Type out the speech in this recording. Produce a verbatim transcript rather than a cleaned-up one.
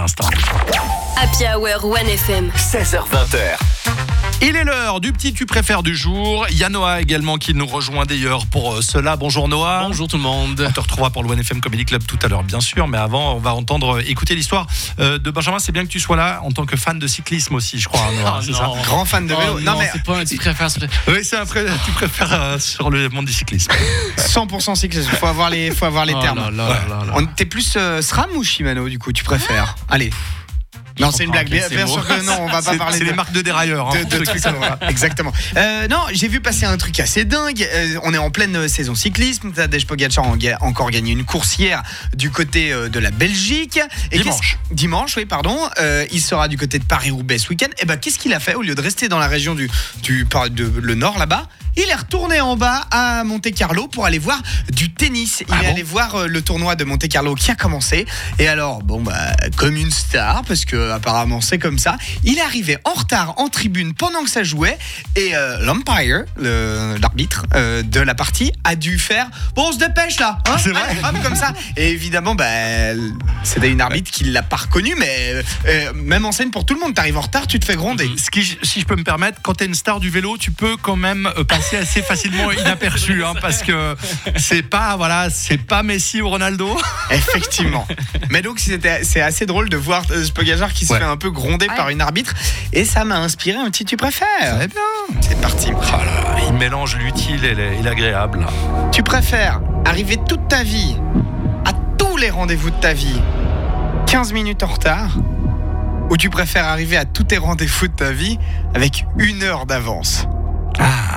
l'instant. Happy Hour One F M. seize heures vingt. Il est l'heure du petit tu préfères du jour. Il y a Noah également qui nous rejoint d'ailleurs pour euh, cela. Bonjour Noah. Bonjour tout le monde. On te retrouvera pour le One F M Comedy Club tout à l'heure, bien sûr. Mais avant, on va entendre, écouter l'histoire euh, de Benjamin. C'est bien que tu sois là en tant que fan de cyclisme aussi, je crois. Hein, Noah, Oh c'est non. ça. Grand fan de vélo. Oh, non, non, mais c'est pas un tu préfères. c'est- Oui, c'est un pré- tu préfères euh, sur le monde du cyclisme. cent pour cent cyclisme. Faut avoir les, faut avoir les Oh termes. là là là là là. On t'es plus euh, SRAM ou Shimano du coup, tu préfères? Allez. Non, c'est une blague. Bien, ces bien mots. sûr que non, on va pas C'est, parler c'est de les marques de dérailleurs. Hein, de, de ceux trucs qui comme sont- ça. Exactement. Euh, non, j'ai vu passer un truc assez dingue. Euh, on est en pleine saison cyclisme. Tadej Pogacar a ga- encore gagné une course hier du côté euh, de la Belgique. Et Dimanche. qu'est-ce- Dimanche, oui, pardon. Euh, il sera du côté de Paris-Roubaix ce week-end. Et ben, qu'est-ce qu'il a fait au lieu de rester dans la région du, du par- de, le nord là-bas? Il est retourné en bas à Monte-Carlo pour aller voir du tennis. Il Ah est bon allé voir euh, le tournoi de Monte-Carlo qui a commencé. Et alors, bon, bah, comme une star, parce que apparemment c'est comme ça, il est arrivé en retard en tribune pendant que ça jouait. Et euh, l'umpire, le- l'arbitre euh, de la partie, a dû faire bon, on se dépêche là, hein. C'est vrai. Allez, hop, comme ça. Et évidemment, bah, c'était une arbitre qui l'a pas reconnu, mais euh, même enseigne pour tout le monde. T'arrives en retard, tu te fais gronder. Ce qui, si je peux me permettre, quand t'es une star du vélo, tu peux quand même euh, passer assez facilement inaperçu, hein, parce que c'est pas, voilà, c'est pas Messi ou Ronaldo. Effectivement. Mais donc c'était, c'est assez drôle de voir euh, Pogacar qui se Ouais. fait un peu gronder par une arbitre. Et ça m'a inspiré un petit tu préfères. Très bien. C'est parti. Oh là là, il mélange l'utile et le- et l'agréable. Tu préfères arriver toute ta vie à tous les rendez-vous de ta vie quinze minutes en retard, ou tu préfères arriver à tous tes rendez-vous de ta vie avec une heure d'avance?